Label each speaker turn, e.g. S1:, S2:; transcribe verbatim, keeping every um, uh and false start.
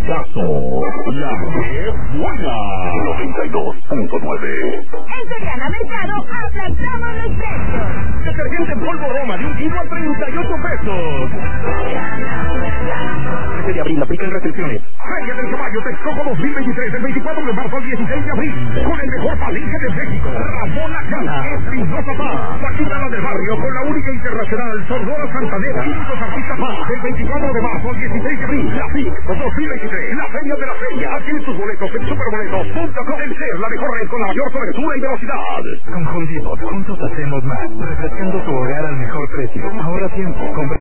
S1: caso, la que buena. noventa y dos punto nueve.
S2: En Soriana Mercado aplastamos los precios.
S1: Detergente en polvo Roma de un kilo a treinta y ocho pesos. trece de abril, aplican restricciones. Feria del Caballo Texcoco dos mil veintitrés, del veinticuatro de marzo al dieciséis de abril. Con el mejor palenque de México. Ramón Acala, Espinosa Paz, la Quintana del Barrio, con la única internacional Sonora Santanera. Y muchos artistas más. Del veinticuatro de marzo al dieciséis de abril. La F I C dos mil veintitrés, la Feria de la Feria. Adquiere tus boletos en superboletos punto com. El ser la mejor red con la mayor cobertura y velocidad.
S3: Con Home Depot, juntos hacemos más. Refrescando tu hogar al mejor precio. Ahora tiempo. Compra